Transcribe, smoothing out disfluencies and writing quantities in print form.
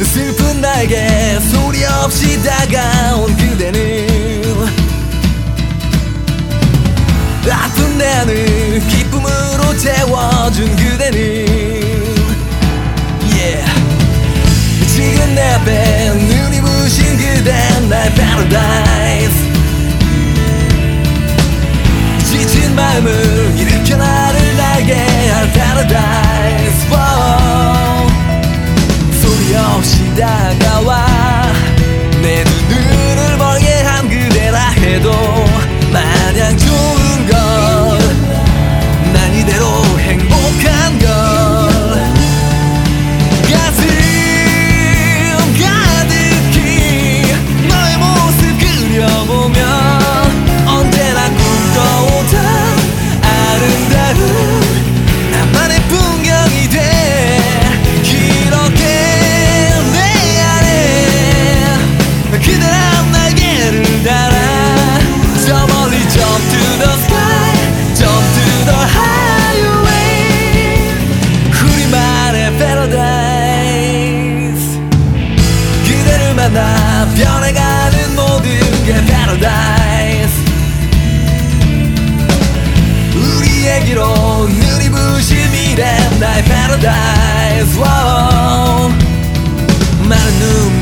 슬픈 나에게 소리 없이 다가온 그대는 아픈 내 안을 기쁨으로 채워준 그대는 yeah. 지금 내 앞에 눈이 부신 그댄 나의 paradise. 지친 마음을 일으켜 나를 날게 할 paradise. Wow. 소리 없이 다가와 내 눈을 멀게 한 그대라 해도 마냥 좋은 걸 난 이대로 행복한 걸 가슴 가득히 너의 모습 그려보면 언제나 꿈꿔오던 아름다운 나만의 풍경이 돼 이렇게 내 안에 그대란 날개를 달아 저 멀리 jump to the sky jump to the highway 우리만의 paradise. 그대를 만나 변해가는 모든 게 paradise. 우리에게로 눈이 부신 미래 나의 paradise. Wow. 많은 눈